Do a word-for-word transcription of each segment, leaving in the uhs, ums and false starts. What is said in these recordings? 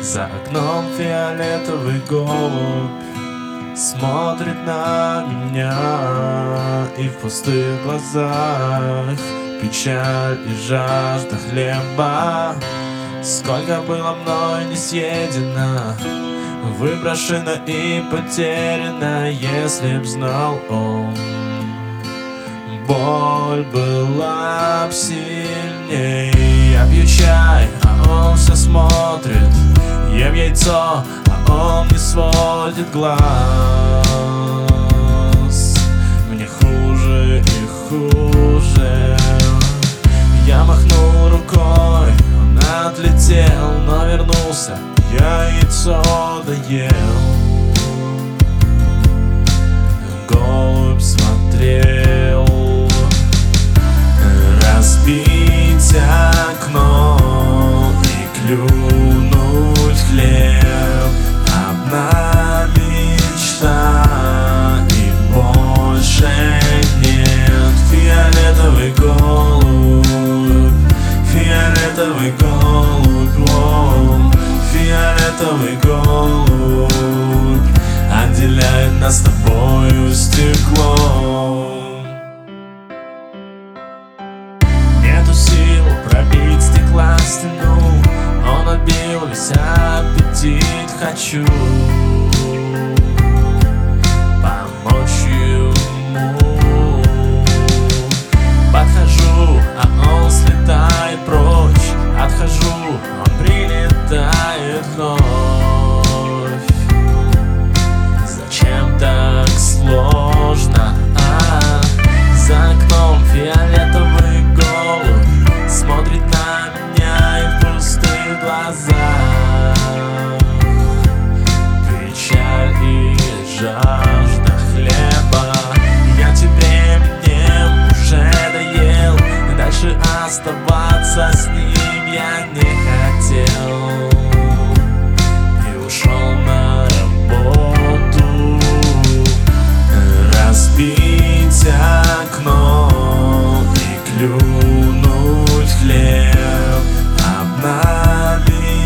За окном фиолетовый голубь смотрит на меня, и в пустых глазах печаль и жажда хлеба. Сколько было мной не съедено, выброшено и потеряно. Если б знал он, боль была б сильней. Я пью чай, а он все смотрит. Ем яйцо, а он не сводит глаз. Мне хуже и хуже. Я махнул рукой, он отлетел, но вернулся. Я яйцо доел. Голубь смотрел. Разбить окно и клюнуть хлеб. Одна мечта и больше нет. Фиолетовый голубь, фиолетовый голубь, о, фиолетовый голубь отделяет нас с тобою стекло. Нету сил пробить стекла стену, он отбил весь аппетит. Хочу помочь ему. Подхожу, а он слетает прочь. Отхожу, он прилетает вновь. Зачем так сложно? А, за окном фиолетовый голубь смотрит на меня, и в пустых глазах печаль и жажда хлеба. Я тебе мне уже доел, и дальше оставаться с ним я не хотел. И ушел на работу. Разбить окно и клюнуть хлеб. Одна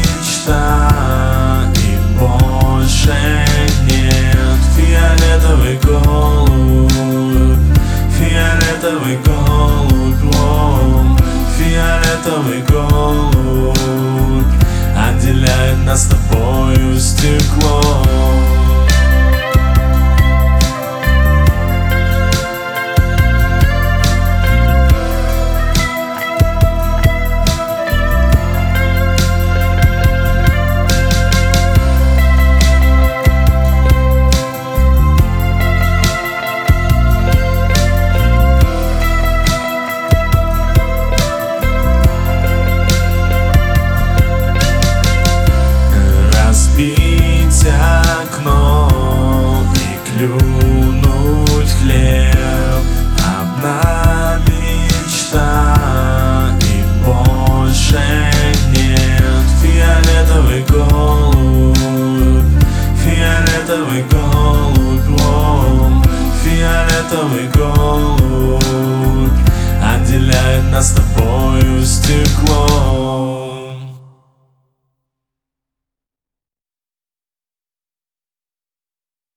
мечта и больше нет. Фиолетовый голубь, фиолетовый голубь, о, фиолетовый голубь отделяет нас с тобою стекло. Разбить окно и клюнуть хлеб. Одна мечта и больше нет. Фиолетовый голубь, фиолетовый голубь, о, фиолетовый голубь отделяет нас с тобою стекло.